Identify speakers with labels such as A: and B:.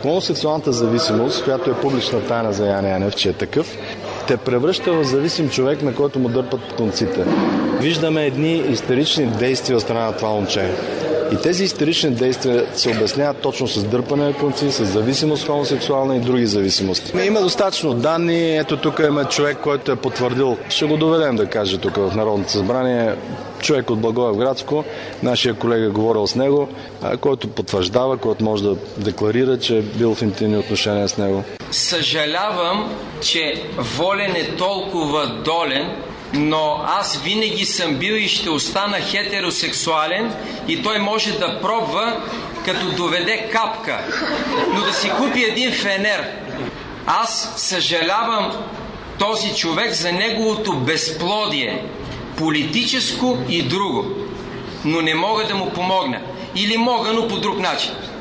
A: Хомосексуалната зависимост, която е публична тайна за Яне Янев, че е такъв, те превръща в зависим човек, на който му дърпат конците. Виждаме едни истерични действия от страна на това момче. И тези истерични действия се обясняват точно с дърпане на конци, с зависимост хомосексуална и други зависимости. Има достатъчно данни. Ето тук има човек, който е потвърдил. Ще го доведем да каже тук в Народното събрание. Човек от Благоевградско, нашия колега говорил с него, който потвърждава, който може да декларира, че е бил в интимни отношения с него.
B: Съжалявам, че Волен е толкова долен, но аз винаги съм бил и ще остана хетеросексуален и той може да пробва, като доведе капка, но да си купи един фенер. Аз съжалявам този човек за неговото безплодие, политическо и друго, но не мога да му помогна. Или мога, но по друг начин.